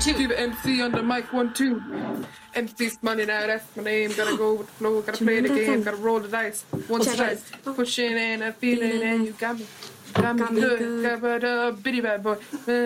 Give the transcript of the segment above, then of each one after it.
2. Do the MC on the mic, 1, 2. MC's money now, that's my name. Gotta go with the flow, gotta play the game, gotta roll the dice. One slice, pushing and a feeling, and you got me. Got me good, got a bitty bad boy.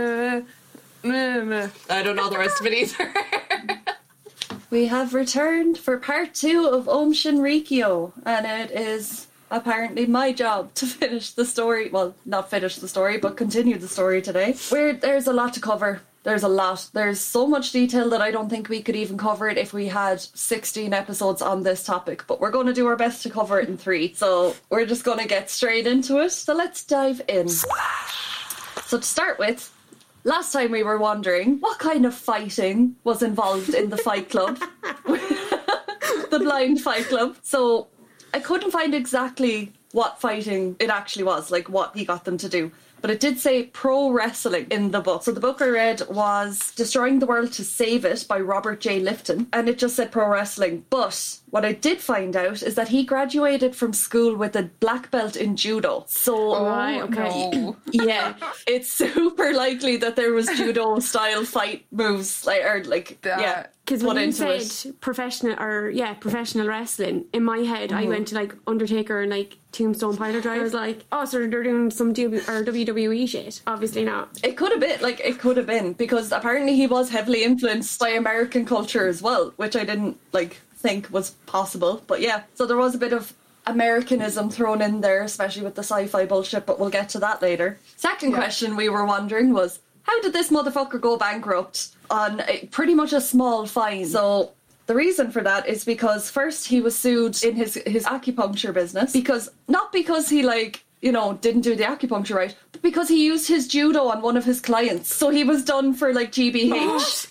I don't know the rest of it either. We have returned for part 2 of Om Shinrikyo, and it is apparently my job to finish the story. Well, not finish the story, but continue the story today. There's a lot to cover. There's a lot. There's so much detail that I don't think we could even cover it if we had 16 episodes on this topic, but we're going to do our best to cover it in 3. So we're just going to get straight into it. So let's dive in. So to start with, last time we were wondering what kind of fighting was involved in the Fight Club. The Blind Fight Club. So I couldn't find exactly what fighting it actually was, like what he got them to do. But it did say pro wrestling in the book. So the book I read was Destroying the World to Save It by Robert J. Lifton. And it just said pro wrestling. But what I did find out is that he graduated from school with a black belt in judo. So, No. yeah, it's super likely that there was judo style fight moves, Because when you said it. professional wrestling, in my head I went to like Undertaker and like Tombstone Piler Drive. I was like, oh, so they're doing some WWE shit. Obviously not. It could have been, because apparently he was heavily influenced by American culture as well, which I didn't think was possible. But yeah, so there was a bit of Americanism thrown in there, especially with the sci-fi bullshit, but we'll get to that later. Second question we were wondering was, how did this motherfucker go bankrupt on pretty much a small fine? So the reason for that is because first he was sued in his acupuncture business, not because he didn't do the acupuncture right, but because he used his judo on one of his clients. So he was done for GBH.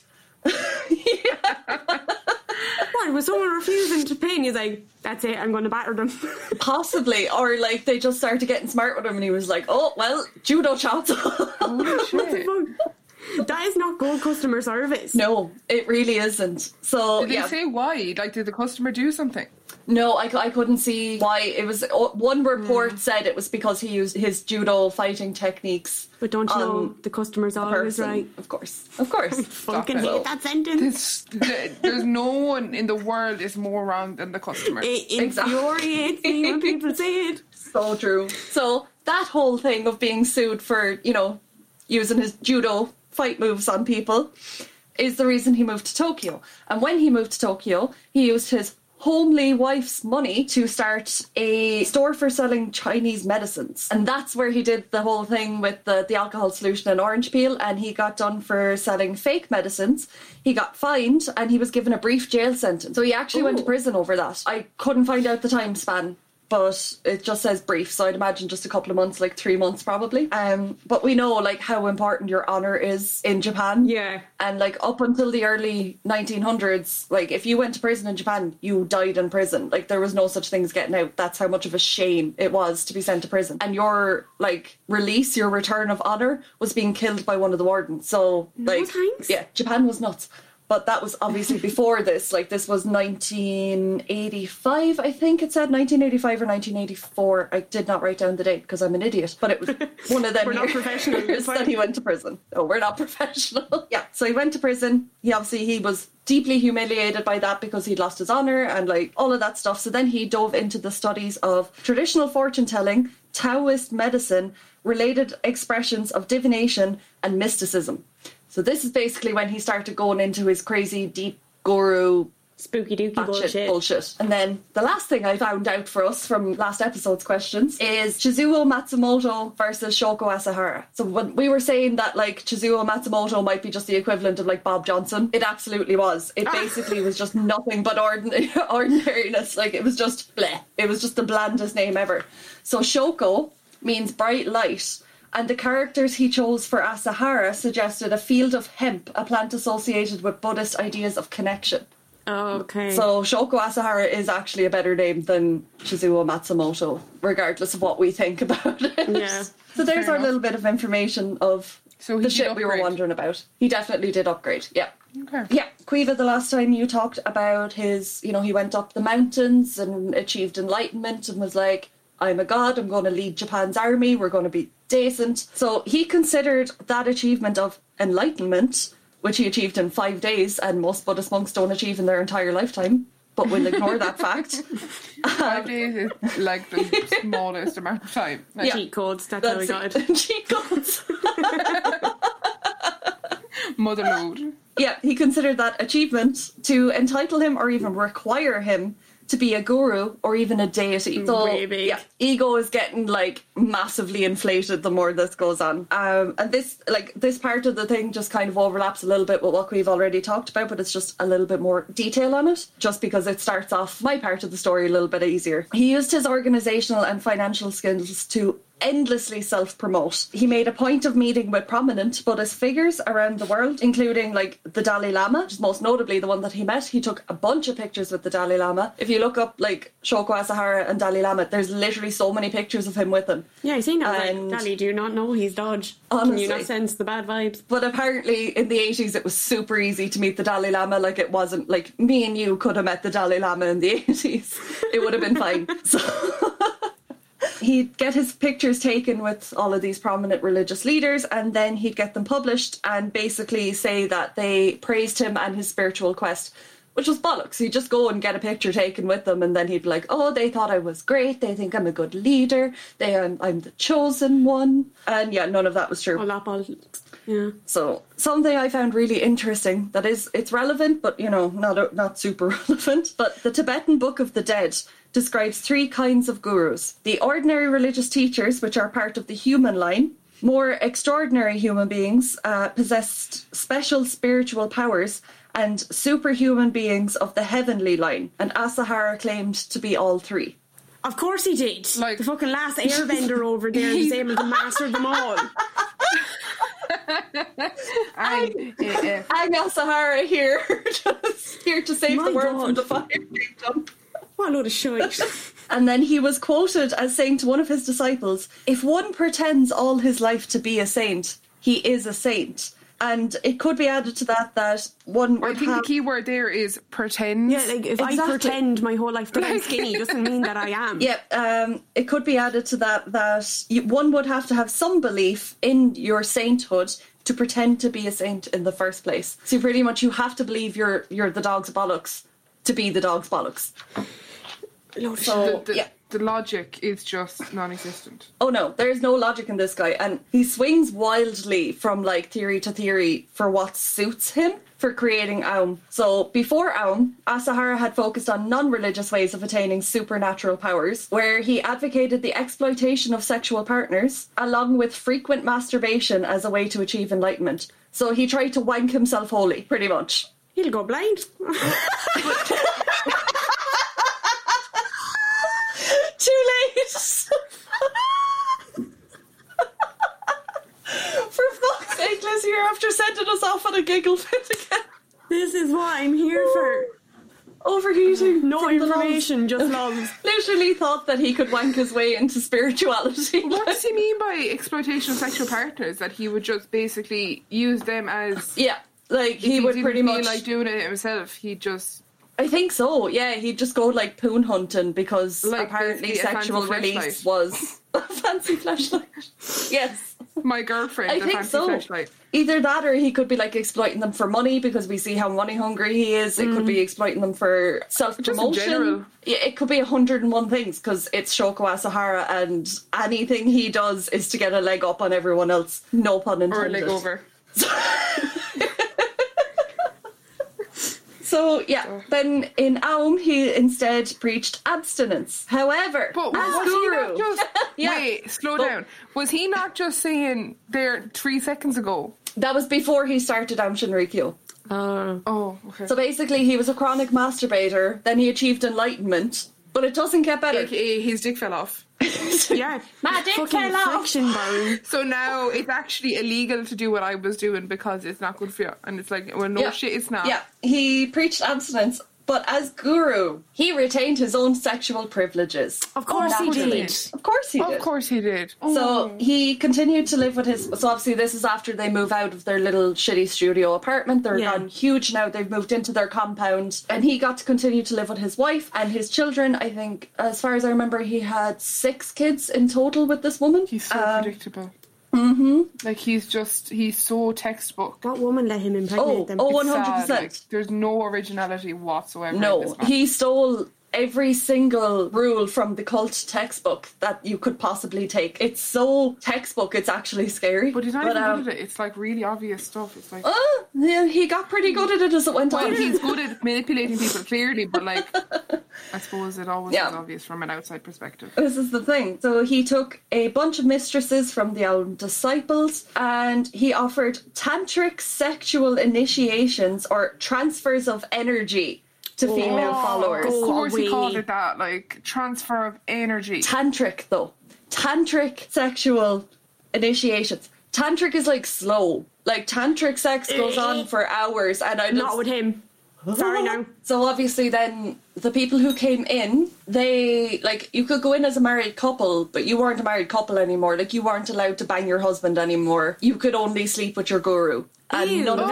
What, was someone refusing to pay and he's like, that's it, I'm going to batter them? Possibly. Or they just started getting smart with him and he was like, oh, well, judo chops. Oh, shit. That is not good customer service. No, it really isn't. So Did they say why? Did the customer do something? No, I couldn't see why. It was one report said it was because he used his judo fighting techniques. But don't you know the customer's always right? Of course. Fucking hate that sentence. There's no one in the world is more wrong than the customer. It infuriates me when people say it. So true. So that whole thing of being sued for, using his judo fight moves on people is the reason he moved to Tokyo. And when he moved to Tokyo, he used his homely wife's money to start a store for selling Chinese medicines. And that's where he did the whole thing with the alcohol solution and orange peel, and he got done for selling fake medicines. He got fined and he was given a brief jail sentence. So he actually went to prison over that. I couldn't find out the time span, but it just says brief, so I'd imagine just a couple of months, 3 months probably. But we know how important your honour is in Japan. Yeah. And up until the early 1900s, if you went to prison in Japan, you died in prison. There was no such thing as getting out. That's how much of a shame it was to be sent to prison. And your release, your return of honour, was being killed by one of the wardens. So no thanks. Yeah, Japan was nuts. But that was obviously before this. This was 1985, I think it said. 1985 or 1984. I did not write down the date because I'm an idiot. But it was one of them We're not professional. years that he went to prison. No, we're not professional. Yeah, so he went to prison. He was deeply humiliated by that because he'd lost his honour and all of that stuff. So then he dove into the studies of traditional fortune-telling, Taoist medicine, related expressions of divination and mysticism. So this is basically when he started going into his crazy deep guru spooky dooky bullshit. And then the last thing I found out for us from last episode's questions is Chizuo Matsumoto versus Shoko Asahara. So when we were saying that Chizuo Matsumoto might be just the equivalent of Bob Johnson, it absolutely was. It basically was just nothing but ordinariness. It was just bleh. It was just the blandest name ever. So Shoko means bright light. And the characters he chose for Asahara suggested a field of hemp, a plant associated with Buddhist ideas of connection. Oh, okay. So Shoko Asahara is actually a better name than Chizuo Matsumoto, regardless of what we think about it. Yeah. So there's our little bit of information of the shit we were wondering about. He definitely did upgrade, yeah. Okay. Yeah, Quiva, the last time you talked about his, he went up the mountains and achieved enlightenment and was like, I'm a god, I'm going to lead Japan's army, we're going to be decent. So he considered that achievement of enlightenment which he achieved in 5 days, and most Buddhist monks don't achieve in their entire lifetime. But we'll ignore that fact. 5 days is like the smallest amount of time. Like, Cheat codes, that's how we got it. Cheat codes. mother load. Yeah, he considered that achievement to entitle him or even require him to be a guru or even a deity. So, Way big. yeah, ego is getting like massively inflated the more this goes on. And this part of the thing just kind of overlaps a little bit with what we've already talked about, but it's just a little bit more detail on it, just because it starts off my part of the story a little bit easier. He used his organizational and financial skills to endlessly self-promote. He made a point of meeting with prominent Buddhist figures around the world, including like the Dalai Lama, which is most notably the one that he met. He took a bunch of pictures with the Dalai Lama. If you look up like Shoko Asahara and Dalai Lama, there's literally so many pictures of him with them. Yeah, I seen that. Like, And- Dali, do you not know he's Dodge? Can Honestly. you not sense the bad vibes? But apparently in the 80s it was super easy to meet the Dalai Lama. Like, it wasn't like me and you could have met the Dalai Lama in the 80s. It would have been fine. So he'd get his pictures taken with all of these prominent religious leaders, and then he'd get them published and basically say that they praised him and his spiritual quest, which was bollocks. He'd just go and get a picture taken with them, and then he'd be like, oh, they thought I was great, they think I'm a good leader, I'm the chosen one. And yeah, none of that was true. Oh, that politics. Yeah. So something I found really interesting, that is, it's relevant, but you know, not super relevant. But the Tibetan Book of the Dead describes 3 kinds of gurus: the ordinary religious teachers, which are part of the human line. More extraordinary human beings possessed special spiritual powers, and superhuman beings of the heavenly line. And Asahara claimed to be all 3. Of course he did. Like- The fucking last airbender over there is able to master them all. I'm Asahara here, just here to save My the world from God. the fire kingdom. What a load of shite. And then he was quoted as saying to one of his disciples, if one pretends all his life to be a saint, he is a saint. And it could be added to that one I would think have... the key word there is pretend. Yeah, like if I Exactly. pretend my whole life that I'm skinny doesn't mean that I am. Yeah, it could be added to that one would have to have some belief in your sainthood to pretend to be a saint in the first place. So pretty much you have to believe you're the dog's bollocks to be the dog's bollocks. Load of So, The, yeah. the logic is just non-existent. Oh no, there's no logic in this guy, and he swings wildly from like theory to theory for what suits him for creating Aum. So before Aum, Asahara had focused on non-religious ways of attaining supernatural powers, where he advocated the exploitation of sexual partners, along with frequent masturbation as a way to achieve enlightenment. So he tried to wank himself holy, pretty much. He'll go blind. Too late! For fuck's sake, Liz, you're after sending us off on a giggle fit again. This is what I'm here for. Overheating. No from the information, just love. Literally thought that he could wank his way into spirituality. What does he mean by exploitation of sexual partners? That he would just basically use them as... Yeah, like If he would didn't pretty feel much. like doing it himself, he'd just... I think so. Yeah, he'd just go like poon hunting because Like apparently basically a sexual fancy release fleshlight. was a fancy flashlight. Yes. My girlfriend, I a think fancy so. fleshlight. Either that or he could be like exploiting them for money because we see how money hungry he is. It could be exploiting them for self-promotion. Just in general. Yeah, it could be 101 things because it's Shoko Asahara and anything he does is to get a leg up on everyone else. No pun Or a intended. leg over. So, yeah, then in Aum, he instead preached abstinence. However, But as was he not guru... just... Yeah. Wait, slow But- down. Was he not just saying there 3 seconds ago? That was before he started Aum Shinrikyo. Oh, okay. So basically, he was a chronic masturbator, then he achieved enlightenment, but it doesn't get better. AKA his dick fell off. Yeah. My dick Fucking fell off. friction burn. So now it's actually illegal to do what I was doing because it's not good for you. And it's like, well, no Yeah. shit, it's not. Yeah, he preached abstinence, but as guru, he retained his own sexual privileges. Of course he Naturally. did. Of course he did. Of course he did. So he continued to live with his... So obviously this is after they move out of their little shitty studio apartment. They're Yeah. gone huge now. They've moved into their compound. And he got to continue to live with his wife and his children. I think, as far as I remember, he had 6 kids in total with this woman. He's so predictable. Like, he's so textbook. What woman let him impregnate them? 100%. Sad, like, there's no originality whatsoever in No, this man. he stole every single rule from the cult textbook that you could possibly take. It's so textbook, it's actually scary. But he's not even good at it. It's like really obvious stuff. It's like, yeah, he got pretty good at it as it went well, on. he's good at manipulating people clearly, but like, I suppose it always is obvious from an outside perspective. This is the thing. So he took a bunch of mistresses from the own disciples and he offered tantric sexual initiations or transfers of energy to female followers. Of course he away. called it that, like, transfer of energy. Tantric, though. Tantric sexual initiations. Tantric is like slow. Like, tantric sex goes on for hours, and I just... Not with him. Sorry, no. So obviously then the people who came in, they, like, you could go in as a married couple, but you weren't a married couple anymore. Like, you weren't allowed to bang your husband anymore. You could only sleep with your guru. And Ew. none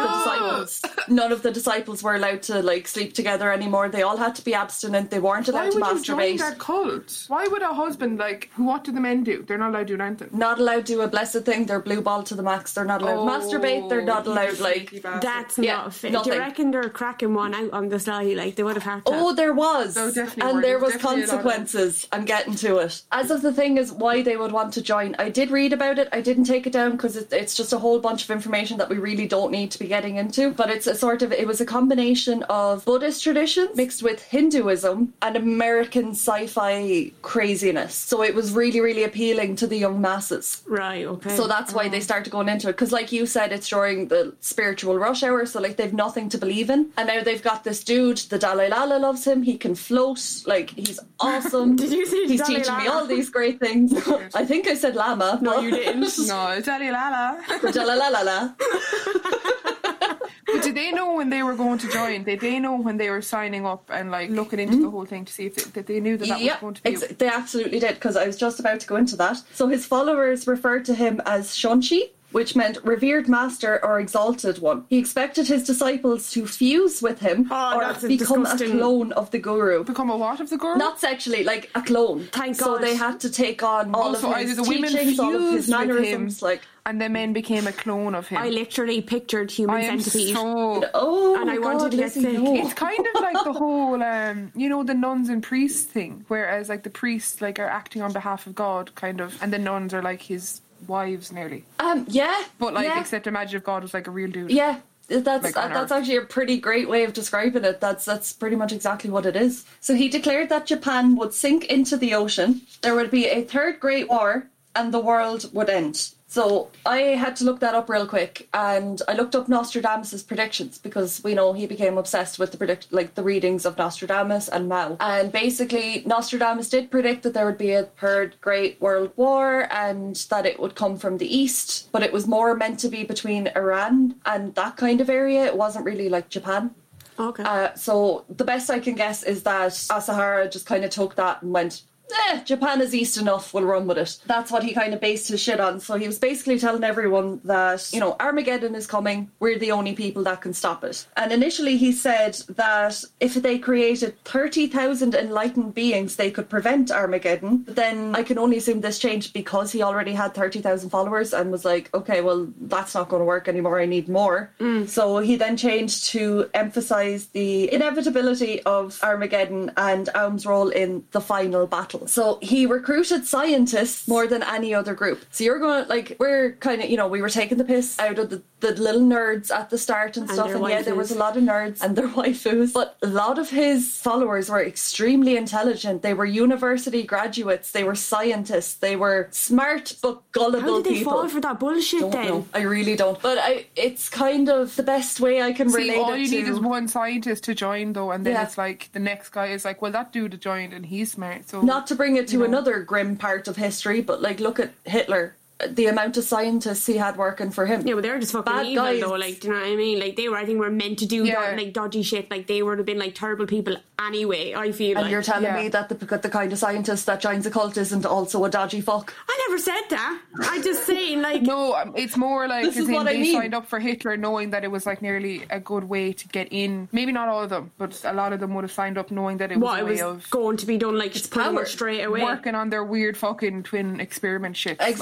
of the disciples were allowed to, like, sleep together anymore. They all had to be abstinent. They weren't Why allowed to would you join masturbate. that cult? Why would a husband, like, what do the men do? They're not allowed to do anything. Not allowed to do a blessed thing. They're blue ball to the max. They're not allowed to masturbate. They're not allowed, like... That's Yeah, not fair. Do nothing. you reckon they're cracking one out on the sly? Like, they would have had to. Oh, there was. No, definitely and were. there There was was definitely a lot of- consequences. I'm getting to it. As of the thing is why they would want to join. I did read about it. I didn't take it down because it's just a whole bunch of information that we really don't need to be getting into. But it's it was a combination of Buddhist traditions mixed with Hinduism and American sci-fi craziness. So it was really, really appealing to the young masses. Right, okay. So that's why they started going into it. Because like you said, it's during the spiritual rush hour. So like they've nothing to believe in. And now they've got this dude, the Dalai Lama loves him. He can float. Like he's awesome. Did you say He's Dalai teaching me Lama? all these great things. I think I said Lama. No, you didn't. No, it's Dalai Lama. Dalai Lama. But did they know when they were going to join? Did they know when they were signing up and like looking into the whole thing to see if they knew that was going to be? They absolutely did, because I was just about to go into that. So his followers referred to him as Shunshi, which meant revered master or exalted one. He expected his disciples to fuse with him or that's a become disgusting- a clone of the guru. Become a what of the girl? Not sexually, like a clone. Thank So God. they had to take on all Also, of either his the women teachings, all of his fused with mannerisms. him, Like, and the men became a clone of him. I literally pictured human I am centipede. so... oh, And I God, wanted to get Lizzie, sick. no. It's kind of like the whole, you know, the nuns and priests thing, whereas like the priests like are acting on behalf of God, kind of, and the nuns are like his wives nearly. Yeah. But like, yeah. except imagine if God was like a real dude. Yeah, that's Like on that's Earth. actually a pretty great way of describing it. That's pretty much exactly what it is. So he declared that Japan would sink into the ocean, there would be a third Great War, and the world would end. So I had to look that up real quick, and I looked up Nostradamus' predictions because we know he became obsessed with the readings of Nostradamus and Mao. And basically, Nostradamus did predict that there would be a third Great World War and that it would come from the east, but it was more meant to be between Iran and that kind of area. It wasn't really like Japan. Okay. So the best I can guess is that Asahara just kind of took that and went, Japan is east enough, we'll run with it. That's what he kind of based his shit on. So he was basically telling everyone that, you know, Armageddon is coming, we're the only people that can stop it. And initially he said that if they created 30,000 enlightened beings, they could prevent Armageddon. But then I can only assume this changed because he already had 30,000 followers and was like, okay, well, that's not going to work anymore, I need more. So he then changed to emphasise the inevitability of Armageddon and Aum's role in the final battle. So he recruited scientists more than any other group. So you're going to, like, we're kind of, you know, we were taking the piss out of the little nerds at the start and stuff. their And yeah, there waifus. was a lot of nerds and their waifus. But a lot of his followers were extremely intelligent. They were university graduates. They were scientists. They were smart but gullible How did they people. fall for that bullshit Don't then? know. I really don't. But it's kind of the best way I can relate See, all it you to. need is one scientist to join, though, and then Yeah. it's like the next guy is like, well, that dude joined and he's smart. So Not to bring it to you know. another grim part of history, but like look at Hitler. The amount of scientists he had working for him. Yeah, but they're just fucking Bad evil guys. though, like, do you know what I mean? Like, they were, I think, were meant to do Yeah. like dodgy shit, like, they would have been like terrible people anyway, I feel And like. you're telling Yeah. me that the kind of scientist that joins a cult isn't also a dodgy fuck? I never said that. I just saying, like, No, it's more like This as is in what I they mean. signed up for Hitler knowing that it was like nearly a good way to get in. Maybe not all of them, but a lot of them would have signed up knowing that it was what a it way was of going to be done, like, pretty power. much straight away. working on their weird fucking twin experiment shit. Exactly.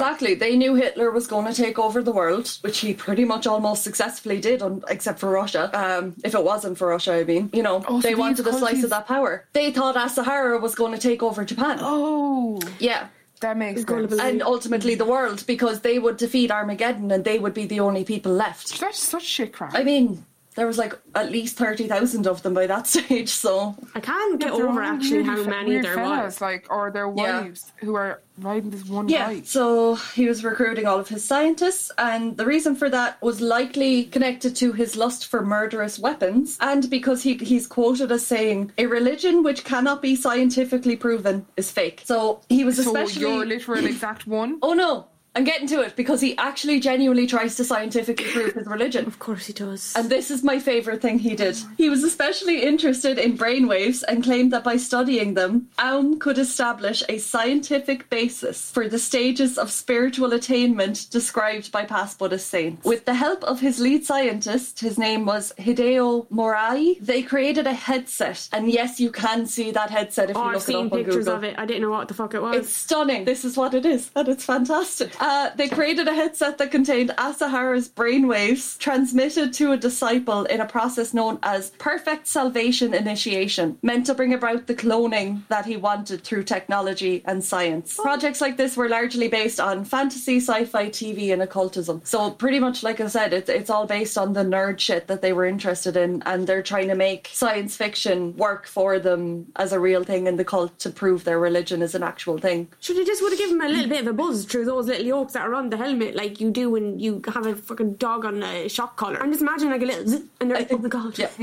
They knew Hitler was going to take over the world, which he pretty much almost successfully did, except for Russia. If it wasn't for Russia, I mean. You know, Oh, so they wanted these a slice countries- of that power. They thought Asahara was going to take over Japan. Oh, Yeah. that makes sense. gullible. And ultimately the world, because they would defeat Armageddon and they would be the only people left. That's such shit crap. I mean, there was like at least 30,000 of them by that stage, so... I can't get They're over all actually really how many weird there fellas, was. like, or their Yeah. wives who are riding this one Yeah, bike. so he was recruiting all of his scientists, and the reason for that was likely connected to his lust for murderous weapons, and because he's quoted as saying, a religion which cannot be scientifically proven is fake. So he was So especially... your literal exact one. Oh no, I'm getting to it, because he actually genuinely tries to scientifically prove his religion. Of course he does. And this is my favourite thing he did. He was especially interested in brainwaves and claimed that by studying them, Aum could establish a scientific basis for the stages of spiritual attainment described by past Buddhist saints. With the help of his lead scientist, his name was Hideo Morai, they created a headset. And yes, you can see that headset if you I've look it seen up on pictures Google. of it. I didn't know what the fuck it was. It's stunning. This is what it is, and it's fantastic. They created a headset that contained Asahara's brainwaves transmitted to a disciple in a process known as perfect salvation initiation, meant to bring about the cloning that he wanted through technology and science. Projects like this were largely based on fantasy, sci-fi, TV, and occultism. So pretty much, like I said, it's all based on the nerd shit that they were interested in, and they're trying to make science fiction work for them as a real thing in the cult to prove their religion is an actual thing. Should have just would have given him a little bit of a buzz through those little yolks that are on the helmet, like you do when you have a fucking dog on a shock collar. I'm just imagining like a little zzz, and they're like, oh my god. Yeah.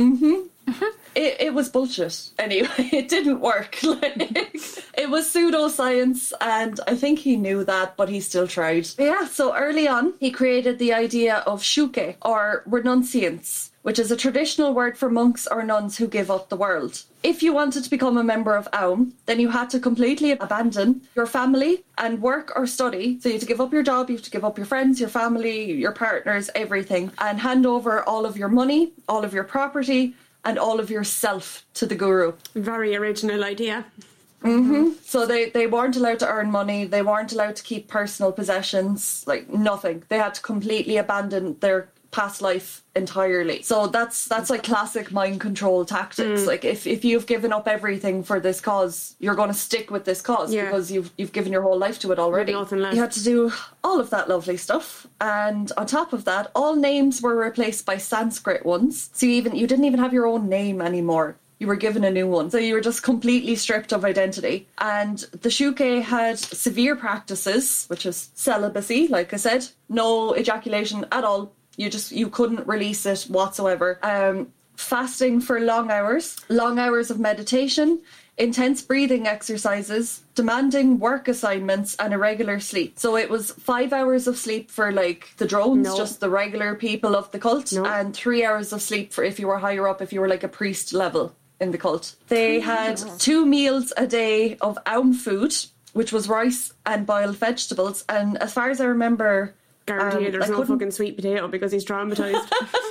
It was bullshit. Anyway, it didn't work. Like, it was pseudoscience, and I think he knew that, but he still tried. Yeah, so early on, he created the idea of shuke, or renunciants, which is a traditional word for monks or nuns who give up the world. If you wanted to become a member of Aum, then you had to completely abandon your family and work or study. So you had to give up your job, you have to give up your friends, your family, your partners, everything, and hand over all of your money, all of your property, and all of yourself to the guru. Very original idea. So they weren't allowed to earn money, they weren't allowed to keep personal possessions, like nothing. They had to completely abandon their past life entirely. So that's like classic mind control tactics. Like if you've given up everything for this cause, you're going to stick with this cause because you've given your whole life to it already. Nothing left. You had to do all of that lovely stuff, and on top of that, all names were replaced by Sanskrit ones. So you didn't even have your own name anymore. You were given a new one. So you were just completely stripped of identity. And the Shuke had severe practices, which is celibacy, like I said, no ejaculation at all. You couldn't release it whatsoever. Fasting for long hours of meditation, intense breathing exercises, demanding work assignments, and irregular sleep. So it was 5 hours of sleep for like the drones, just the regular people of the cult, and 3 hours of sleep for if you were higher up, if you were like a priest level in the cult. They had 2 meals a day of Aum food, which was rice and boiled vegetables. And as far as I remember, Guarantee there's no fucking sweet potato because he's traumatized.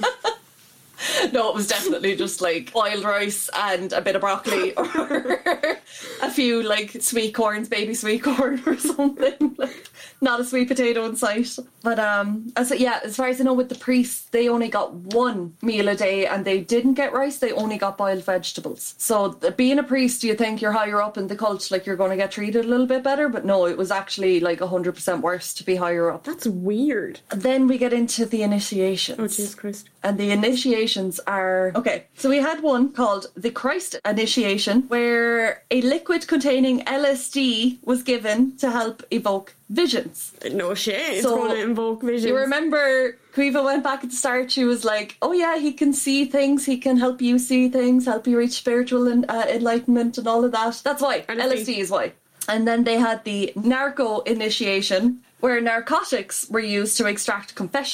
no, it was definitely just like boiled rice and a bit of broccoli or a few like sweet corns, baby sweet corn or something. Like, not a sweet potato in sight. But as far as I know, with the priests, they only got 1 meal a day, and they didn't get rice. They only got boiled vegetables. So being a priest, you think you're higher up in the cult, like you're going to get treated a little bit better, but no, it was actually like 100% worse to be higher up. That's weird. Then we get into the initiations. Oh, Jesus Christ. And the initiations are... Okay, so we had one called the Christ Initiation, where a liquid containing LSD was given to help evoke visions. No shit. It's So, going to invoke visions. You remember Quiva went back at the start, she was like, oh yeah, he can see things, he can help you see things, help you reach spiritual enlightenment and all of that. That's why. LSD is why. And then they had the narco initiation, where narcotics were used to extract confessions.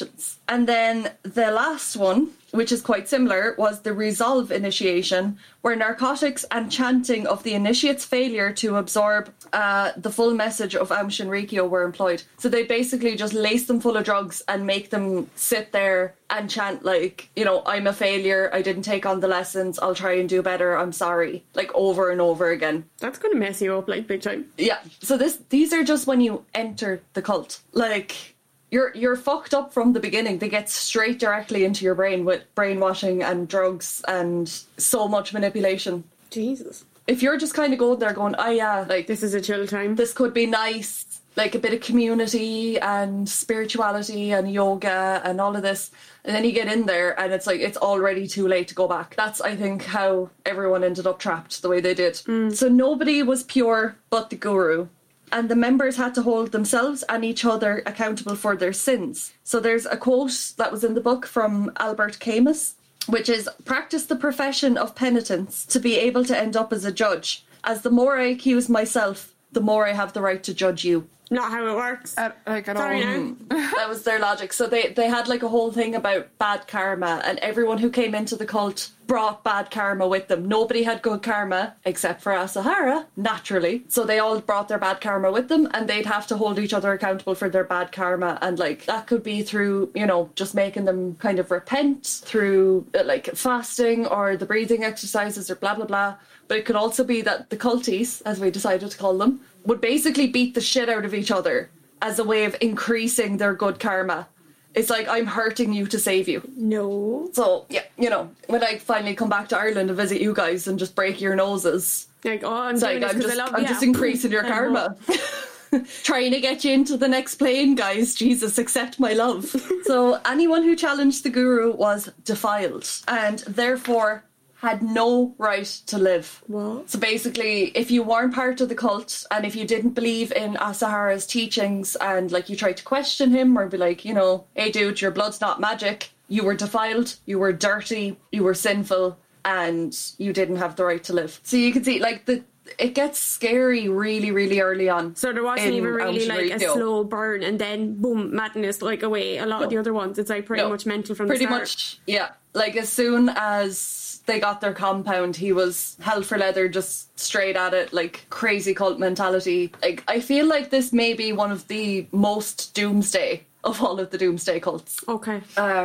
And then the last one, which is quite similar, was the resolve initiation, where narcotics and chanting of the initiate's failure to absorb the full message of Aum Shinrikyo were employed. So they basically just lace them full of drugs and make them sit there and chant like, you know, I'm a failure, I didn't take on the lessons, I'll try and do better, I'm sorry, like over and over again. That's going to mess you up, like, big time. Yeah. So these are just when you enter the cult. Like, you're fucked up from the beginning. They get straight directly into your brain with brainwashing and drugs and so much manipulation. Jesus. If you're just kind of going there going, oh yeah, like, This is a chill time. this could be nice, like a bit of community and spirituality and yoga and all of this, and then you get in there and it's like it's already too late to go back. That's, I think, how everyone ended up trapped the way they did. So nobody was pure but the guru, and the members had to hold themselves and each other accountable for their sins. So there's a quote that was in the book from Albert Camus, which is, practice the profession of penitence to be able to end up as a judge, as the more I accuse myself, the more I have the right to judge you. Not how it works. At Sorry all. now. That was their logic. So they had like a whole thing about bad karma, and everyone who came into the cult brought bad karma with them. Nobody had good karma except for Asahara, naturally. So they all brought their bad karma with them, and they'd have to hold each other accountable for their bad karma. And like that could be through, you know, just making them kind of repent through like fasting or the breathing exercises or blah blah blah. But it could also be that the culties, as we decided to call them, would basically beat the shit out of each other as a way of increasing their good karma. It's like, I'm hurting you to save you. No. So, yeah, you know, when I finally come back to Ireland to visit you guys and just break your noses, Like, oh, I'm it's doing like, this because I love you. I'm just increasing your karma. Trying to get you into the next plane, guys. Jesus, accept my love. So anyone who challenged the guru was defiled and therefore had no right to live. What? So basically, if you weren't part of the cult and if you didn't believe in Asahara's teachings and like you tried to question him or be like, you know, hey dude, your blood's not magic, you were defiled, you were dirty, you were sinful, and you didn't have the right to live. So you can see like it gets scary really, really early on. So there wasn't in even really Aum like a Shinrikyo. slow burn and then boom, madness like away. A lot of the other ones, it's like pretty much mental from pretty the start. much, yeah. Like as soon as they got their compound, he was hell for leather, just straight at it, like crazy cult mentality. Like I feel like this may be one of the most doomsday of all of the doomsday cults. Okay.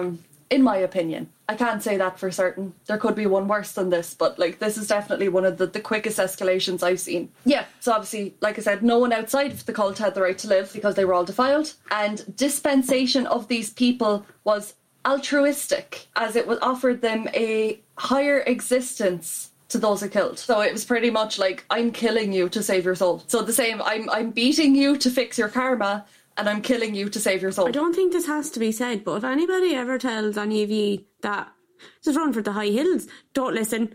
In my opinion. I can't say that for certain. There could be one worse than this, but like this is definitely one of the quickest escalations I've seen. Yeah, so obviously, like I said, no one outside of the cult had the right to live because they were all defiled. And dispensation of these people was altruistic, as it was offered them a higher existence to those it killed. So it was pretty much like, I'm killing you to save your soul. So the same, I'm beating you to fix your karma, and I'm killing you to save your soul. I don't think this has to be said, but if anybody ever tells any of you that just run for the high hills, don't listen.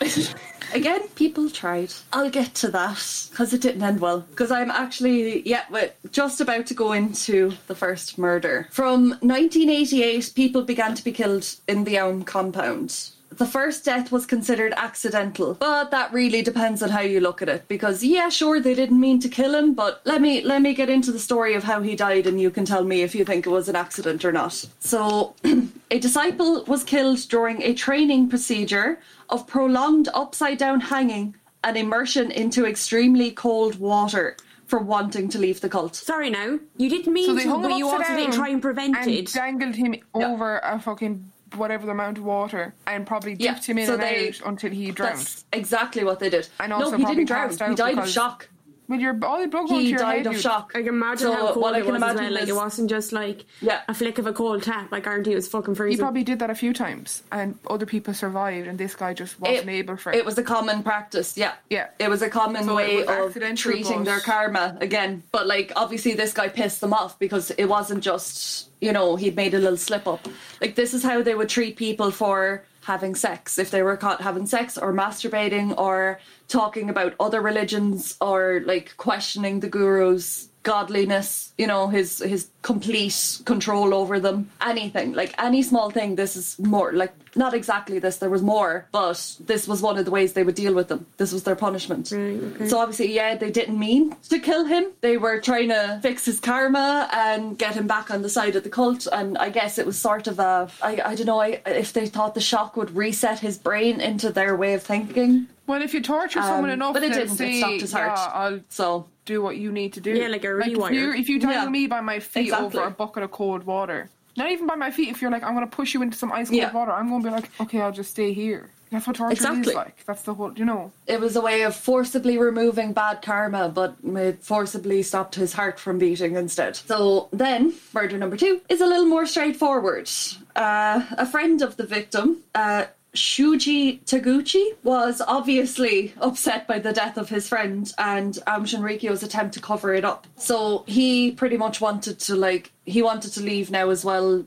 Again, people tried. I'll get to that, because it didn't end well. Because I'm actually, just about to go into the first murder. From 1988, people began to be killed in the Aum compound. The first death was considered accidental, but that really depends on how you look at it, because yeah, sure, they didn't mean to kill him, but let me get into the story of how he died and you can tell me if you think it was an accident or not. So, a disciple was killed during a training procedure of prolonged upside-down hanging and immersion into extremely cold water for wanting to leave the cult. Sorry now, you didn't mean they to, hung but him you upside also didn't down try and prevent and it. dangled him over a fucking whatever the amount of water and probably dipped him in so and they- out until he drowned. That's exactly what they did. And also no, he probably didn't drown. passed out He died of because- shock. With your all the blood going to He your died head, of dude. shock. I can imagine So how cold what I it can was as imagine well. Like, is- it wasn't just like Yeah. a flick of a cold tap. I guarantee it was fucking He freezing. probably did that a few times and other people survived and this guy just wasn't able for it. It was a common practice, yeah. Yeah. It was a common So it way was of accidental, treating but- their karma again. But like obviously this guy pissed them off because it wasn't just, you know, he'd made a little slip up. Like this is how they would treat people for having sex. If they were caught having sex or masturbating or talking about other religions or like questioning the gurus, godliness, you know, his complete control over them, anything, like any small thing. This is more like, not exactly this, there was more, but this was one of the ways they would deal with them. This was their punishment. Okay. So obviously, yeah, they didn't mean to kill him. They were trying to fix his karma and get him back on the side of the cult. And I guess it was sort of I don't know, if they thought the shock would reset his brain into their way of thinking. Well, if you torture someone enough, but it they'll didn't. say, It stopped his heart. yeah, I'll So do what you need to do. Yeah, like a rewire. If you dangle Yeah. me by my feet Exactly. over a bucket of cold water, not even by my feet, if you're like, I'm going to push you into some ice cold Yeah. water, I'm going to be like, okay, I'll just stay here. That's what torture Exactly. is like. That's the whole, you know. it was a way of forcibly removing bad karma, but it forcibly stopped his heart from beating instead. So then, murder number 2 is a little more straightforward. A friend of the victim, Shuji Taguchi, was obviously upset by the death of his friend and Aum Shinrikyo's attempt to cover it up. So he pretty much wanted to leave now as well.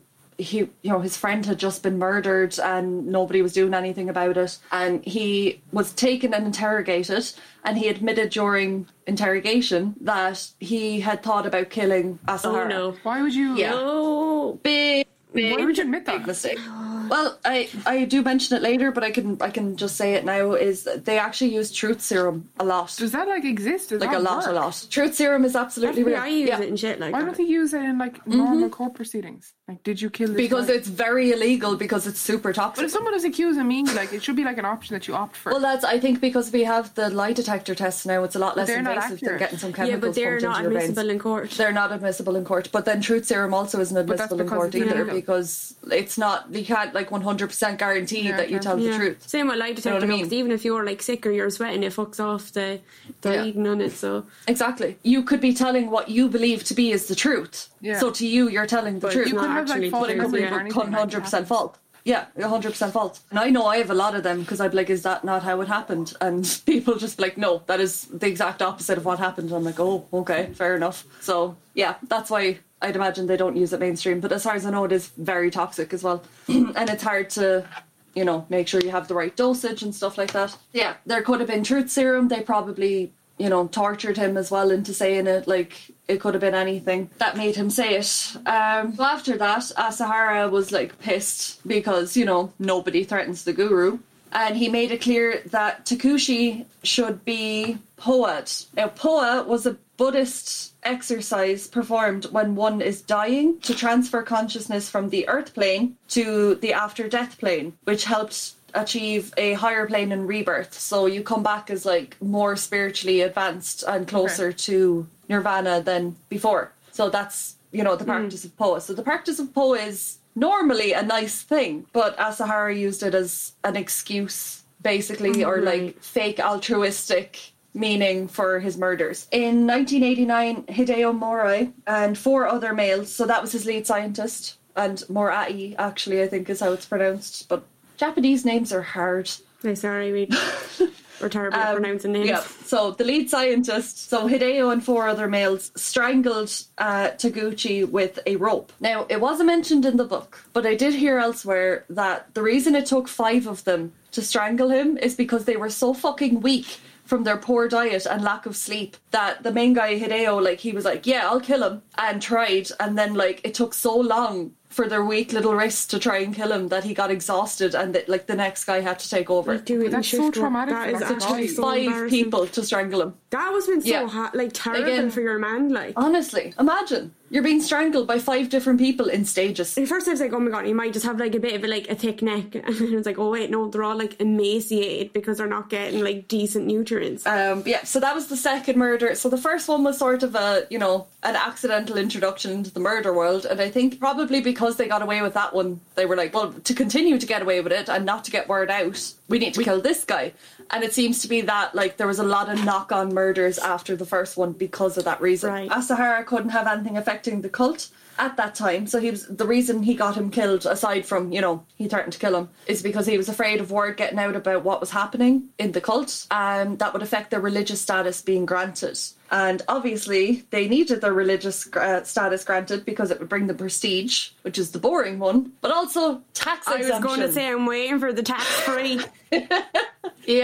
His friend had just been murdered and nobody was doing anything about it. And he was taken and interrogated, and he admitted during interrogation that he had thought about killing Asahara. Oh no. Why would you... Yeah. No. Big Why would you admit big that? mistake. Well, I do mention it later, but I can just say it now, is that they actually use truth serum a lot. Does that, like, exist? Does Like that a lot. work? Truth serum is absolutely real. I use Yeah. it and shit like Why that. don't they use it in, like, normal court proceedings? Like, did you kill this Because guy? it's very illegal, because it's super But toxic. if someone is accusing me, like, it should be, like, an option that you opt for. Well, that's, I think, because we have the lie detector tests now, it's a lot less they're not invasive than accurate. getting some Yeah, chemicals but they're pumped not into your veins. admissible in court. They're not admissible in court, but then truth serum also isn't that's admissible in because court it's either, illegal. because it's not, you can't like 100% guarantee Yeah, that you okay. tell the Yeah. truth. Same with lie detector, what I mean? because even if you're like sick or you're sweating, it fucks off the Yeah. reading on it. So Exactly. You could be telling what you believe to be is the truth. Yeah. So to you, you're telling the But truth. you You could have, actually like, false But it could be Yeah. or anything, like, 100% happens. fault. Yeah, 100% fault. And I know I have a lot of them, because I'd be like, is that not how it happened? And people just be like, no, that is the exact opposite of what happened. I'm like, oh, okay, fair enough. So yeah, that's why I'd imagine they don't use it mainstream. But as far as I know, it is very toxic as well. And it's hard to, make sure you have the right dosage and stuff like that. Yeah, there could have been truth serum. They probably, tortured him as well into saying it. Like, it could have been anything that made him say it. So after that, Asahara was like pissed because, nobody threatens the guru. And he made it clear that Takushi should be poa'd. Now, poa was a Buddhist exercise performed when one is dying to transfer consciousness from the earth plane to the after death plane, which helped achieve a higher plane in rebirth. So you come back as like more spiritually advanced and closer to nirvana than before. So that's, the practice of poa. So the practice of poa is normally a nice thing, but Asahara used it as an excuse, basically, or like fake altruistic meaning for his murders. In 1989, Hideo Morai and 4 other males, so that was his lead scientist, and Morai, actually, I think is how it's pronounced, but Japanese names are hard. sorry, we're terrible at pronouncing names. Yeah, so the lead scientist, so Hideo and 4 other males strangled Taguchi with a rope. Now, it wasn't mentioned in the book, but I did hear elsewhere that the reason it took 5 of them to strangle him is because they were so fucking weak from their poor diet and lack of sleep that the main guy, Hideo, he was like, yeah, I'll kill him, and tried, and then it took so long for their weak little wrists to try and kill him that he got exhausted, and the next guy had to take over. That's so traumatic That for is that actually guy. so 5 embarrassing. people to strangle him. That was been so Yeah. terrible Again- for your man. Honestly, imagine you're being strangled by 5 different people in stages. At first I was like, oh my god, he might just have a bit of a thick neck, and then I was like, oh wait, no, they're all emaciated because they're not getting decent nutrients. Yeah, so that was the second murder. So the first one was sort of an accidental introduction into the murder world, and I think probably because they got away with that one, they were like, well, to continue to get away with it and not to get word out, we need to kill this guy. And it seems to be that there was a lot of knock-on murders after the first one because of that reason. Right. Asahara couldn't have anything affecting the cult at that time, so the reason he got him killed, aside from he threatened to kill him, is because he was afraid of word getting out about what was happening in the cult, and that would affect their religious status being granted. And obviously they needed their religious status granted because it would bring them prestige, which is the boring one, but also tax I exemption. was going to say I'm waiting for the tax free. Yeah,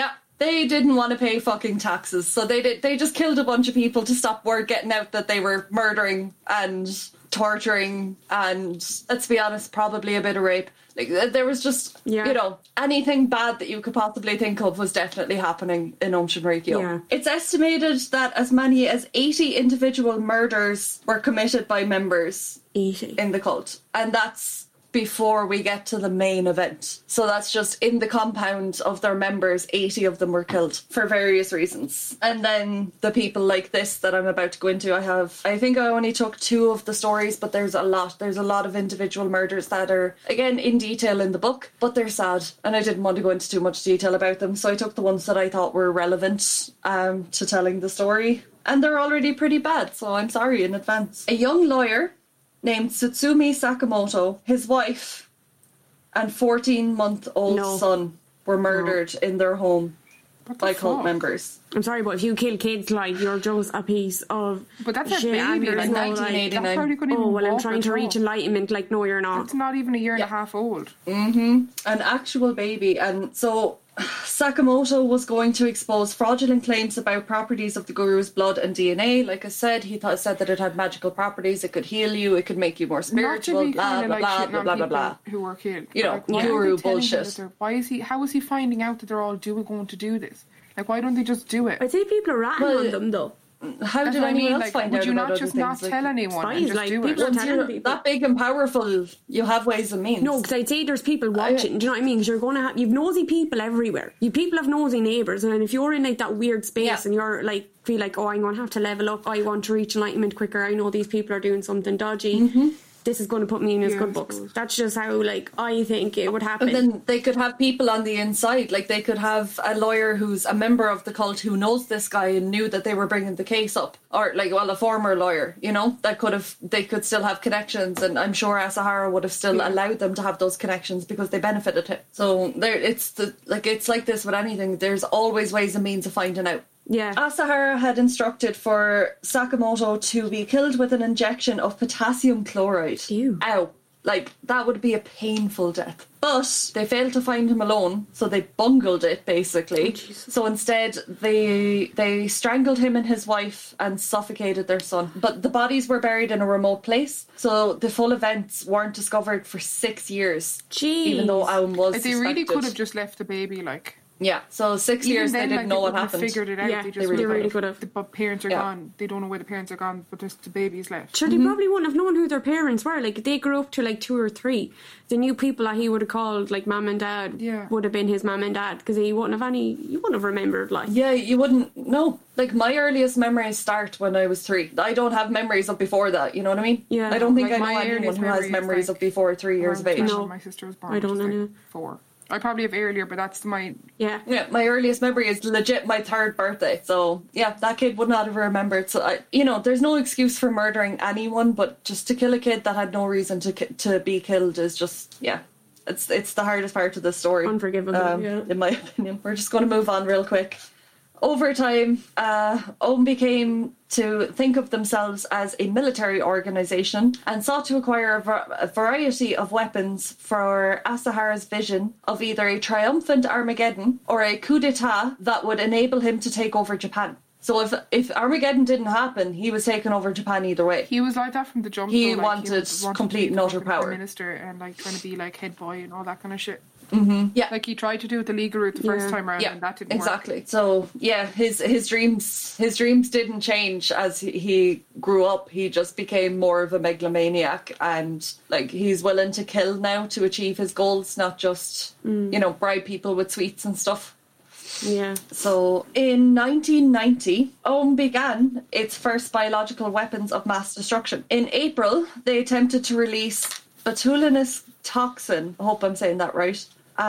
they didn't want to pay fucking taxes, so they just killed a bunch of people to stop word getting out that they were murdering and torturing and, let's be honest, probably a bit of rape. Like, there was just, you know, anything bad that you could possibly think of was definitely happening in Aum Shinrikyo. Yeah. It's estimated that as many as 80 individual murders were committed by members 80. in the cult. And that's before we get to the main event. So that's just in the compound of their members, 80 of them were killed for various reasons. And then the people like this that I'm about to go into, I think I only took 2 of the stories, but there's a lot of individual murders that are, again, in detail in the book, but they're sad. And I didn't want to go into too much detail about them, so I took the ones that I thought were relevant to telling the story. And they're already pretty bad, so I'm sorry in advance. A young lawyer named Tsutsumi Sakamoto, his wife, and 14-month-old son were murdered in their home by cult members. I'm sorry, but if you kill kids, like, you're just a piece of But that's a shit, and baby, there's like, no, 1989. That probably couldn't even I'm walk trying or to reach talk. enlightenment. Like, no, you're not. It's not even a year and a half old. An actual baby. And so Sakamoto was going to expose fraudulent claims about properties of the guru's blood and DNA. Like I said, he said that it had magical properties, it could heal you, it could make you more Not to spiritual, be blah, kind blah, of like blah, shitting blah, on blah, blah, people blah. who were killed. You know, Like, why are they guru telling him bullshit. that how is he finding out that they're all going to do this? Like, why don't they just do it? I'd say people are ratting on them, though. How That's did what I mean. anyone else Like, find would out you about not other just things? not tell anyone Spies, and just like, do it? people are Once telling you're people. that big and powerful, you have ways and means. No, because I'd say there's people watching. Do you know what I mean? Because you're going to have, you've nosy people everywhere. People have nosy neighbours, and if you're in like that weird space and you're like feel like, oh, I'm going to have to level up. I want to reach enlightenment quicker. I know these people are doing something dodgy. This is going to put me in his good books. That's just how, like, I think it would happen. But then they could have people on the inside. Like, they could have a lawyer who's a member of the cult who knows this guy and knew that they were bringing the case up. Or, like, well, a former lawyer, you know, they could still have connections. And I'm sure Asahara would have still allowed them to have those connections because they benefited him. So it's like this with anything. There's always ways and means of finding out. Yeah. Asahara had instructed for Sakamoto to be killed with an injection of potassium chloride. Ew. Ow. Like, that would be a painful death. But they failed to find him alone, so they bungled it, basically. So instead, they strangled him and his wife and suffocated their son. But the bodies were buried in a remote place, so the full events weren't discovered for 6 years. Jeez. Even though Aum was Like, they really suspected. could have just left the baby, like... Yeah, so 6 years Even then, they didn't know what wouldn't have happened. figured it out. Yeah, They they just really like, could have. The parents are Yeah. gone. They don't know where the parents are gone, but just the baby's left. Sure, they probably wouldn't have known who their parents were. Like, they grew up to like 2 or 3. The new people that he would have called like mum and dad would have been his mum and dad, because he wouldn't have remembered, like. Yeah, you wouldn't know. Like, my earliest memories start when I was 3. I don't have memories of before that, you know what I mean? Yeah. I don't think Like, I know my anyone earliest who has memory is, memories like, of before 3 years of age. No. My sister was born. I don't she was, know. like, 4. I probably have earlier, but that's my... Yeah. Yeah, my earliest memory is legit my 3rd birthday. So, yeah, that kid would not have remembered. So, there's no excuse for murdering anyone, but just to kill a kid that had no reason to be killed is just, it's the hardest part of the story. Unforgivable, in my opinion. We're just going to move on real quick. Over time, Aum became to think of themselves as a military organisation and sought to acquire a variety of weapons for Asahara's vision of either a triumphant Armageddon or a coup d'etat that would enable him to take over Japan. So if Armageddon didn't happen, he was taking over Japan either way. He was like that from the jump. He though, like, wanted complete to and be utter fucking power. Prime Minister and like trying to be like head boy and all that kind of shit. Yeah. Like, he tried to do it the legal route the first time around, Yeah, and that didn't exactly. work. So yeah, his dreams didn't change as he grew up. He just became more of a megalomaniac, and like, he's willing to kill now to achieve his goals, not just bribe people with sweets and stuff. Yeah. So in 1990, Aum began its first biological weapons of mass destruction. In April, they attempted to release botulinous toxin, I hope I'm saying that right,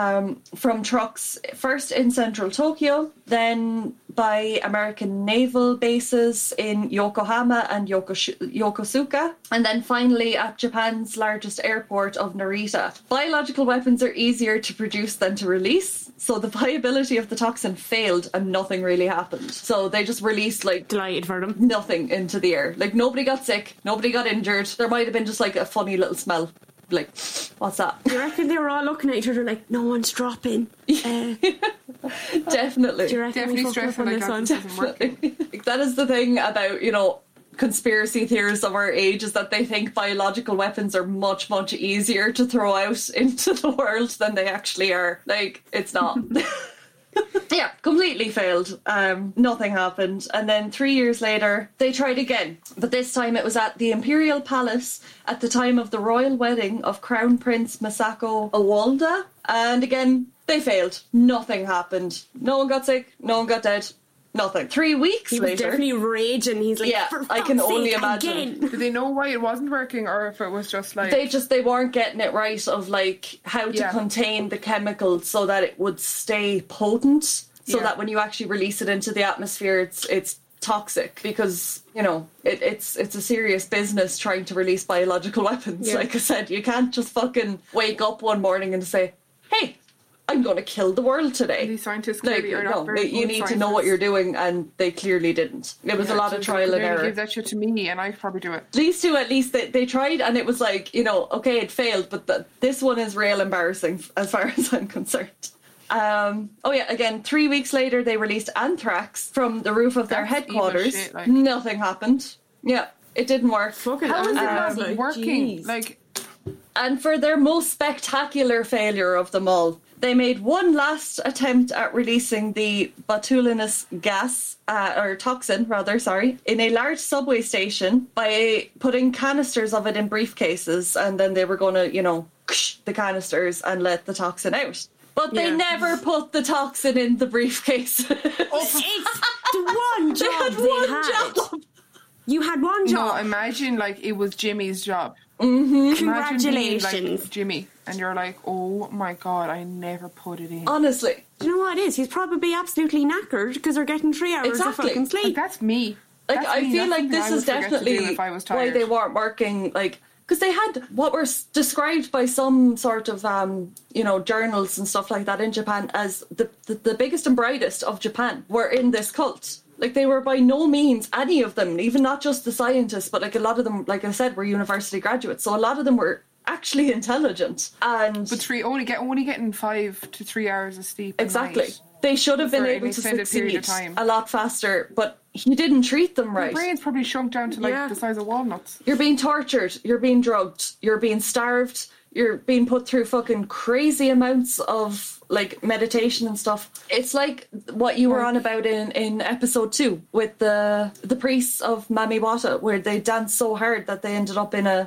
from trucks, first in central Tokyo, then by American naval bases in Yokohama and Yokosuka, and then finally at Japan's largest airport of Narita. Biological weapons are easier to produce than to release, so the viability of the toxin failed and nothing really happened. So they just released like Delighted for them. nothing into the air. Like, nobody got sick, nobody got injured. There might have been just like a funny little smell. like, what's that? Do you reckon they were all looking at each other like, no one's dropping? Definitely. Do you reckon Definitely we fucked up stressful on like this that. one? This isn't working. That is the thing about, you know, conspiracy theorists of our age, is that they think biological weapons are much, much easier to throw out into the world than they actually are. Like, it's not. Yeah, completely failed. Nothing happened. And then 3 years later, they tried again. But this time it was at the Imperial Palace at the time of the royal wedding of Crown Prince Masako Owalda. And again, they failed. Nothing happened. No one got sick. No one got dead. Nothing. 3 weeks He was later. definitely raging. He's like, Yeah, for I can fuck's only sake, imagine. again. Did they know why it wasn't working, or if it was just like... They weren't getting it right of like how to Yeah. contain the chemicals so that it would stay potent, so Yeah. that when you actually release it into the atmosphere, it's toxic, because you know it's a serious business trying to release biological weapons. Yeah. Like I said, you can't just fucking wake up one morning and say, "Hey, I'm going to kill the world today." These scientists Like, clearly are no, not very you good need to know what scientists. you're doing, and they clearly didn't. It was a lot of So trial they and error. Give that shit to me, and I'd probably do it. These two, at least, they tried, and it was like, you know, okay, it failed, but this one is real embarrassing as far as I'm concerned. Oh yeah, again, 3 weeks later, they released Anthrax from the roof of their That's evil headquarters. shit, like. Nothing happened. Yeah, it didn't work. Fucking How is it Anthrax, not like, working? jeez. Like, And for their most spectacular failure of them all, they made one last attempt at releasing the botulinous gas, or toxin rather, sorry, in a large subway station by putting canisters of it in briefcases, and then they were going to, you know, the canisters and let the toxin out. But they Yeah. never put the toxin in the briefcase. It's the one job had one job. You had one no, job. imagine like it was Jimmy's job. Imagine being, Congratulations. like, Jimmy, and you're like, oh my god, I never put it in. Honestly. Do you know what it is? He's probably absolutely knackered because they're getting 3 hours Exactly. of fucking Like, sleep. that's me. Like, That's I me. feel That's like something this I is would forget to do definitely if I was why tired. they weren't working, like, because they had what were described by some sort of, you know, journals and stuff like that in Japan as the biggest and brightest of Japan were in this cult. Like, they were by no means, any of them, even not just the scientists, but like a lot of them, like I said, were university graduates. So a lot of them were actually intelligent. And But only getting 5 to 3 hours of sleep. a exactly. night. They should have been For an able to extended period of succeed time. a lot faster, but he didn't treat them Your right. brain's probably shrunk down to like Yeah. the size of walnuts. You're being tortured, you're being drugged, you're being starved, you're being put through fucking crazy amounts of like meditation and stuff. It's like what you were on about in episode 2 with the priests of Mamiwata, where they danced so hard that they ended up in a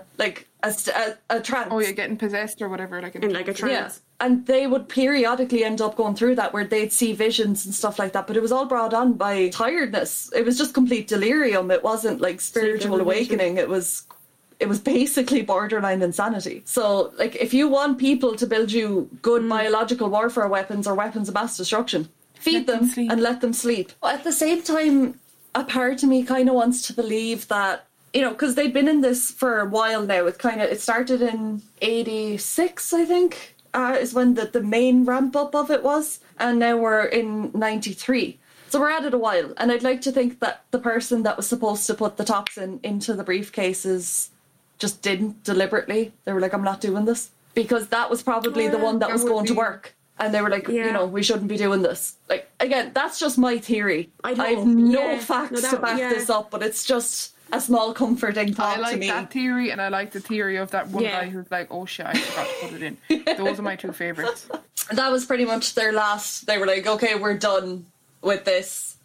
trance. Oh, you're getting possessed or whatever. In like a trance. Yeah. And they would periodically end up going through that where they'd see visions and stuff like that, but it was all brought on by tiredness. It was just complete delirium. It wasn't like spiritual awakening. It was basically borderline insanity. So, like, if you want people to build you good biological warfare weapons or weapons of mass destruction, feed Let them them sleep. and let them sleep. At the same time, a part of me kind of wants to believe that, you know, because they'd been in this for a while now. It started in 86, I think, is when the main ramp up of it was. And now we're in 93. So we're at it a while. And I'd like to think that the person that was supposed to put the toxin into the briefcases just didn't deliberately. They were like, I'm not doing this. Because that was probably the one that that was would going to be- work. And they were like, you Yeah. know, we shouldn't be doing this. Like, again, that's just my theory. I know, have no yeah. facts No, to that- back yeah. this up, but it's just a small comforting I thought to like me. that theory, and I like the theory of that one Yeah. guy who's like, oh shit, I forgot to put it in. Those are my two favourites. That was pretty much their last. They were like, okay, we're done with this.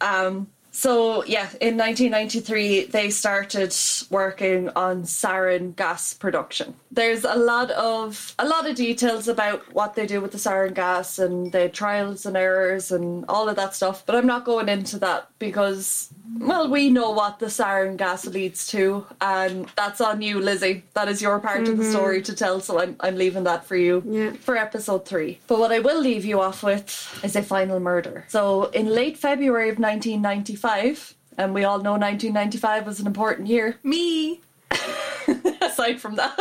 So yeah, in 1993 they started working on sarin gas production. There's a lot of details about what they do with the sarin gas and the trials and errors and all of that stuff, but I'm not going into that because, well, we know what the sarin gas leads to, and that's on you, Lizzie. That is your part of the story to tell, so I'm leaving that for you for episode 3. But what I will leave you off with is a final murder. So in late February of 1995, and we all know 1995 was an important year, Me! aside from that,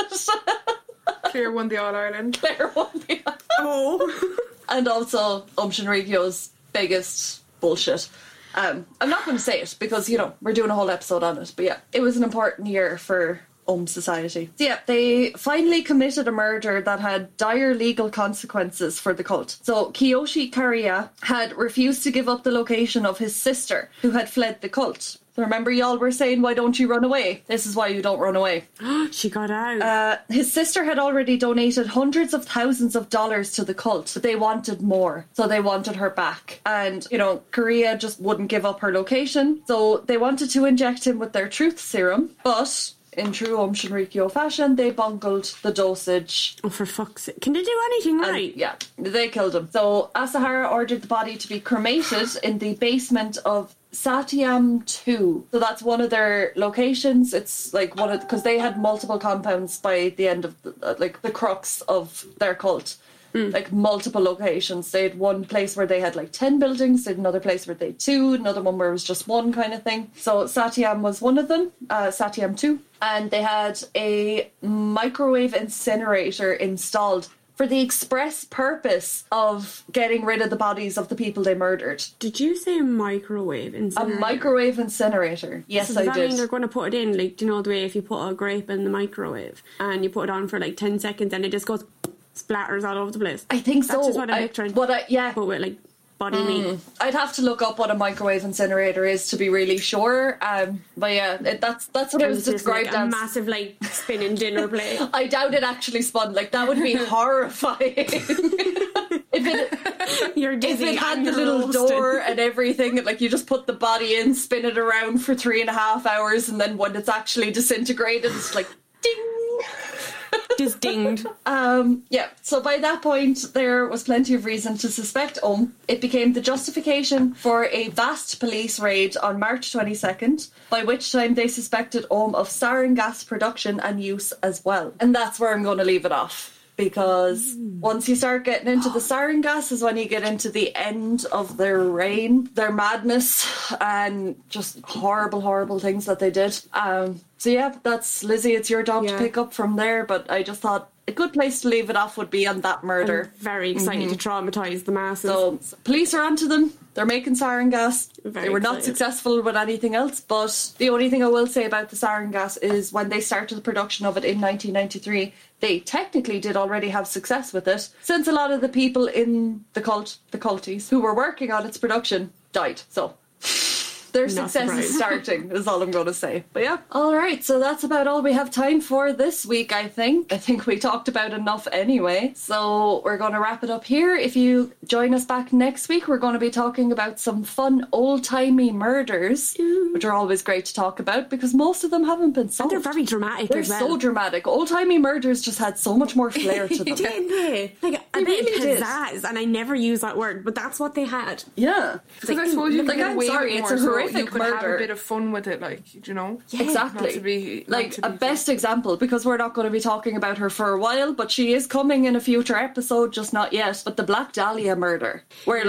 Claire won the All Ireland. Claire won the Oh. and also Shinrikyo's biggest bullshit. I'm not going to say it because, you know, we're doing a whole episode on it, but yeah, it was an important year for Society. So yeah, they finally committed a murder that had dire legal consequences for the cult. So Kiyoshi Kariya had refused to give up the location of his sister, who had fled the cult. So remember y'all were saying, why don't you run away? This is why you don't run away. She got out. His sister had already donated hundreds of thousands of dollars to the cult, but they wanted more. So they wanted her back. And, Korea just wouldn't give up her location. So they wanted to inject him with their truth serum, but in true Aum Shinrikyo fashion, they bungled the dosage. Oh, for fuck's sake. Can they do anything right? And, yeah, they killed him. So Asahara ordered the body to be cremated in the basement of Satyam 2. So that's one of their locations. It's like because they had multiple compounds by the end of the crux of their cult. Like multiple locations. They had one place where they had 10 buildings, they had another place where they had 2, another one where it was just 1 kind of thing. So Satyam was one of them, Satyam 2. And they had a microwave incinerator installed for the express purpose of getting rid of the bodies of the people they murdered. Did you say a microwave incinerator? A microwave incinerator. Yes, so I did. Does that mean they're going to put it in, the way if you put a grape in the microwave and you put it on for 10 seconds and it just goes splatters all over the place? I think so. That's just what I'm picturing. Yeah. But with body meat. I'd have to look up what a microwave incinerator is to be really sure. But yeah, that's what it was described as. A massive spinning dinner plate. I doubt it actually spun. That would be horrifying. You're dizzy. If it had the little door and everything, you just put the body in, spin it around for 3.5 hours, and then when it's actually disintegrated, it's ding. Just dinged. Yeah, so by that point, there was plenty of reason to suspect Aum. It became the justification for a vast police raid on March 22nd, by which time they suspected Aum of sarin gas production and use as well. And that's where I'm going to leave it off. Because once you start getting into the sarin gas is when you get into the end of their reign, their madness, and just horrible, horrible things that they did. So yeah, that's Lizzie, it's your job to pick up from there, but I just thought a good place to leave it off would be on that murder. I'm very excited to traumatise the masses. So police are onto them. They're making sarin gas. Very they were not successful with anything else, but the only thing I will say about the sarin gas is when they started the production of it in 1993, they technically did already have success with it, since a lot of the people in the culties, who were working on its production died. So their success is starting, is all I'm going to say. But yeah. All right, so that's about all we have time for this week, I think. I think we talked about enough anyway. So we're going to wrap it up here. If you join us back next week, we're going to be talking about some fun old-timey murders, which are always great to talk about because most of them haven't been solved. And they're very dramatic They're as well. so dramatic. Old-timey murders just had so much more flair to them. Didn't they? A bit of pizzazz, and I never use that word, but that's what they had. Yeah. Because I suppose you can get away with it's more, a so horrific you could murder. have a bit of fun with it, Yeah, exactly. Not to be, a best example, because we're not going to be talking about her for a while, but she is coming in a future episode, just not yet. But the Black Dahlia murder, where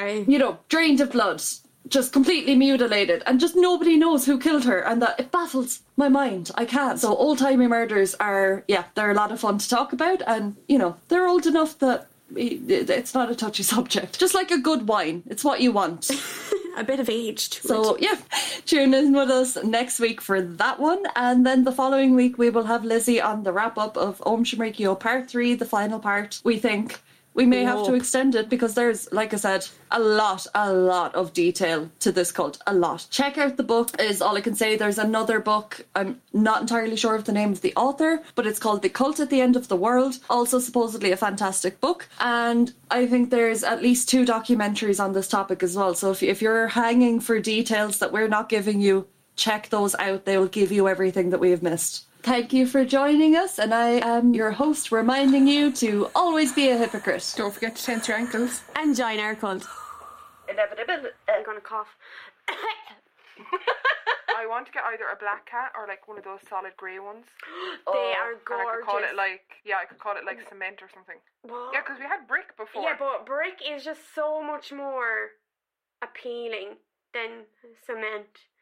drained of blood, just completely mutilated, and just nobody knows who killed her, and that it baffles my mind. I can't. So old-timey murders are, they're a lot of fun to talk about, and they're old enough that it's not a touchy subject. Just like a good wine, it's what you want. A bit of age to it. So yeah, tune in with us next week for that one, and then the following week we will have Lizzie on the wrap up of Aum Shinrikyo Part 3, the final part. We think we may have to extend it because there's, like I said, a lot of detail to this cult. A lot. Check out the book is all I can say. There's another book. I'm not entirely sure of the name of the author, but it's called The Cult at the End of the World. Also supposedly a fantastic book. And I think there's at least 2 documentaries on this topic as well. So if you're hanging for details that we're not giving you, check those out. They will give you everything that we have missed. Thank you for joining us, and I am your host, reminding you to always be a hypocrite. Don't forget to tense your ankles. And join our cult. Inevitable. I'm gonna cough. I want to get either a black cat or one of those solid grey ones. They are gorgeous. And I could call it cement or something. What? Yeah, because we had brick before. Yeah, but brick is just so much more appealing than cement.